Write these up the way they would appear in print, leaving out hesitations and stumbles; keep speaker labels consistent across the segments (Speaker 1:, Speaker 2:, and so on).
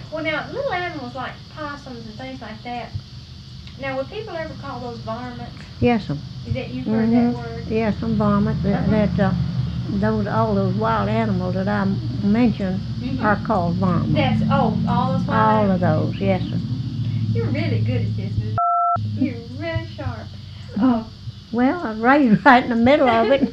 Speaker 1: Well, now, little animals like possums and things like that, now, would people ever call those varmints?
Speaker 2: Yes, ma'am.
Speaker 1: Is that, you've heard that word?
Speaker 2: Yes, some varmints. All those wild animals that I mentioned are called varmints.
Speaker 1: That's, all those wild
Speaker 2: All
Speaker 1: animals?
Speaker 2: of those, yes, sir.
Speaker 1: You're really good at this, Miss. You're really sharp.
Speaker 2: Well, I was raised right in the middle of it.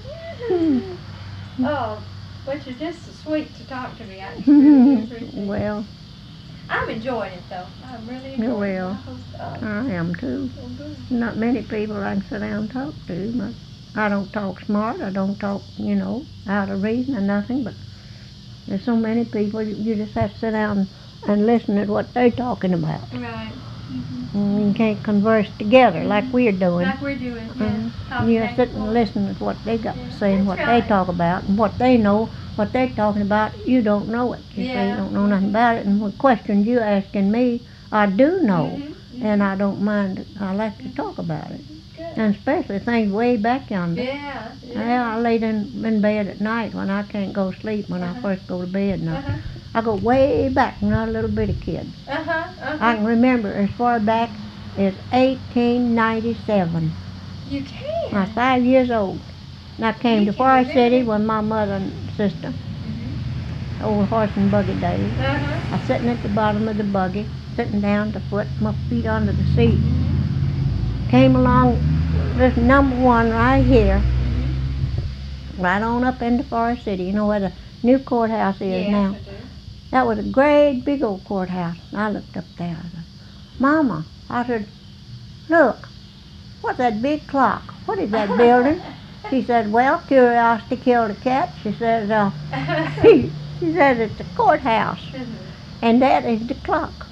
Speaker 1: But you're just so sweet to talk to me. I just really appreciate it.
Speaker 2: Well,
Speaker 1: I'm enjoying it, though. I'm really enjoying it.
Speaker 2: Well, I am too. Not many people I can sit down and talk to, but I don't talk smart. I don't talk, out of reason or nothing, but there's so many people, you just have to sit down and listen to what they're talking about.
Speaker 1: Right.
Speaker 2: And you can't converse together like we're doing.
Speaker 1: Like we're doing, yeah.
Speaker 2: You sit and listen to what they got to say and what
Speaker 1: That's right.
Speaker 2: they talk about and what they know, what they're talking about. You don't know it. You say you don't know nothing about it. And what questions you asking me, I do know, and I don't mind. I like to talk about it, and especially things way back yonder.
Speaker 1: Yeah.
Speaker 2: I lay in bed at night when I can't go to sleep when I first go to bed. And I go way back when I was a little bitty kid. I can remember as far back as 1897.
Speaker 1: You can?
Speaker 2: I was 5 years old. And I came to Forest City with my mother and sister. Old horse and buggy days. I was sitting at the bottom of the buggy, sitting down to put my feet under the seat. Came along this number one right here, right on up into Forest City. You know where the new courthouse is now?
Speaker 1: Yes, I do.
Speaker 2: That was a great big old courthouse. And I looked up there. I said, Mama, I said, look, what's that big clock? What is that building? She said, well, curiosity killed a cat. She says, she says it's the courthouse. And that is the clock.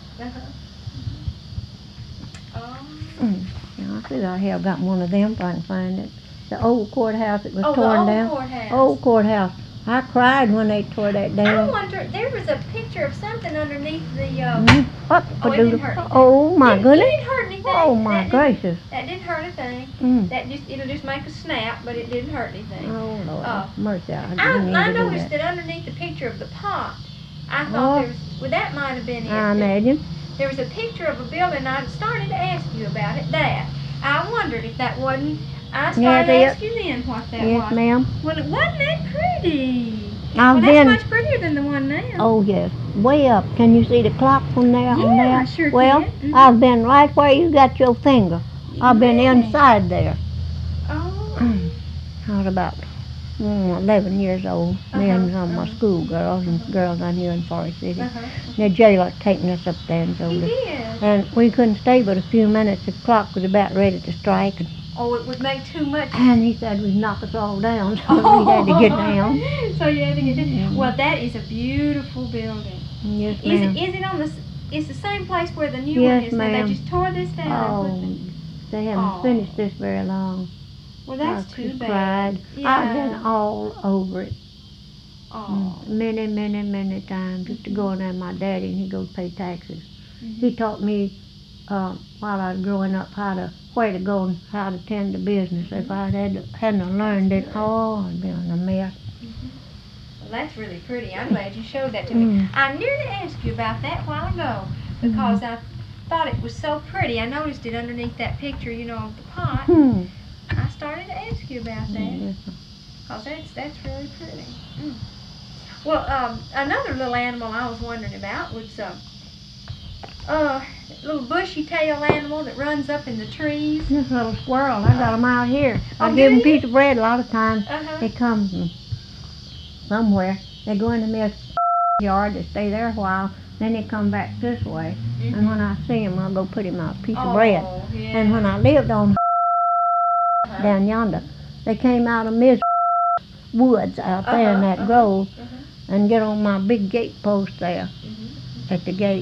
Speaker 2: I think I have got one of them if I can find it. The old courthouse that was torn down.
Speaker 1: Courthouse.
Speaker 2: Old courthouse. I cried when they tore that down.
Speaker 1: I wonder, there was a picture of something underneath the,
Speaker 2: It
Speaker 1: didn't hurt anything.
Speaker 2: Oh my goodness.
Speaker 1: It didn't hurt anything.
Speaker 2: Oh my gracious.
Speaker 1: That didn't hurt a thing. It'll just make a snap, but it didn't hurt anything.
Speaker 2: Oh Lord, mercy.
Speaker 1: I noticed that underneath the picture of the pot, I thought that might have been it.
Speaker 2: I imagine.
Speaker 1: There was a picture of a building. I started to ask you about it. I wondered if that wasn't. I started to ask you then what that was.
Speaker 2: Yes, ma'am.
Speaker 1: Well, it wasn't that pretty.
Speaker 2: That's
Speaker 1: much prettier than the one now.
Speaker 2: Oh, yes. Way up. Can you see the clock from there?
Speaker 1: Yeah, I sure
Speaker 2: can. Well, I've been right where you got your finger. I've been inside there.
Speaker 1: Oh.
Speaker 2: I was about 11 years old. Me and some of my schoolgirls and girls I knew in Forest City. The jailer taking us up there and told us.
Speaker 1: He did.
Speaker 2: And we couldn't stay but a few minutes. The clock was about ready to strike.
Speaker 1: It would make too much.
Speaker 2: And he said we'd knock us all down, so we had to get down.
Speaker 1: So you had to get down. Well, that is a beautiful building.
Speaker 2: Yes, ma'am.
Speaker 1: Is it on the? It's the same place where the new one is.
Speaker 2: Ma'am.
Speaker 1: They just tore this down.
Speaker 2: They haven't finished this very long.
Speaker 1: Well, that's too bad.
Speaker 2: Cried.
Speaker 1: Yeah.
Speaker 2: I've been all over it.
Speaker 1: Oh.
Speaker 2: Many times. Just to go in there, my daddy, and he'd go pay taxes. He taught me while I was growing up where to go and how to tend to business. If I hadn't learned it, I'd been in a mess.
Speaker 1: Well, that's really pretty. I'm glad you showed that to me. I nearly asked you about that a while ago because I thought it was so pretty. I noticed it underneath that picture, of the pot. I started to ask you about that because that's really pretty. Well, another little animal I was wondering about was little bushy tail animal that runs up in the trees.
Speaker 2: This little squirrel, I got them out here. I give them a piece of bread a lot of times. They come from somewhere. They go into my yard, they stay there a while, then they come back this way. And when I see them, I'll go put him a piece of bread.
Speaker 1: Yeah.
Speaker 2: And when I lived on down yonder, they came out of Miss woods out there in that grove and get on my big gate post there at the gate.